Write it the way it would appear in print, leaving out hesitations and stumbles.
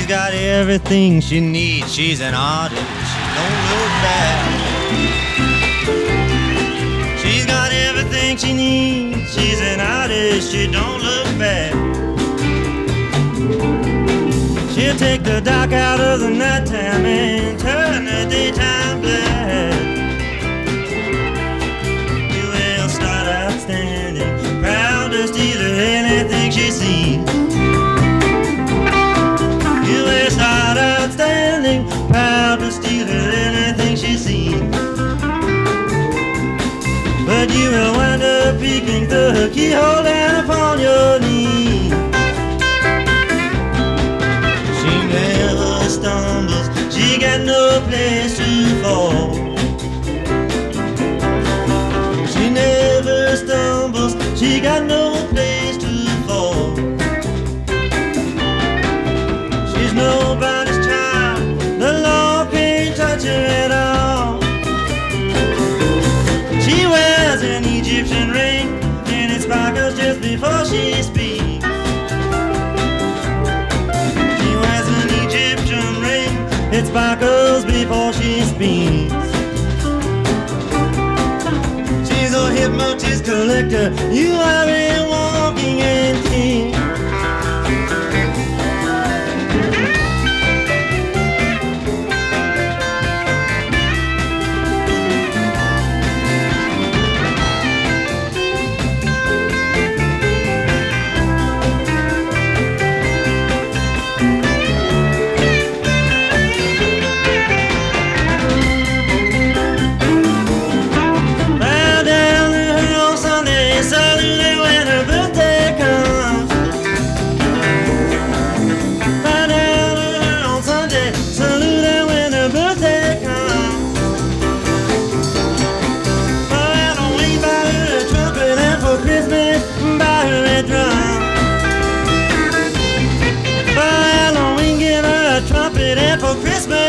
She's got everything she needs. She's an artist. She don't look bad. She's got everything she needs. She's an artist. She don't look bad. She'll take the dark out of the nighttime and turn the daytime black. You will start outstanding, proud to steal anything she sees. You will start outstanding, proud to steal anything she sees. But you will wind up peeking through her keyhole down upon your knees. She never stumbles, she got no place to fall. She never stumbles, she got no place to fall. She's nobody's child, the law can't touch her at all. She wears an Egyptian ring and it sparkles just before she speaks. She wears an Egyptian ring, it sparkles before she speaks. She's a hypnotist collector, you are a walking antique. For Christmas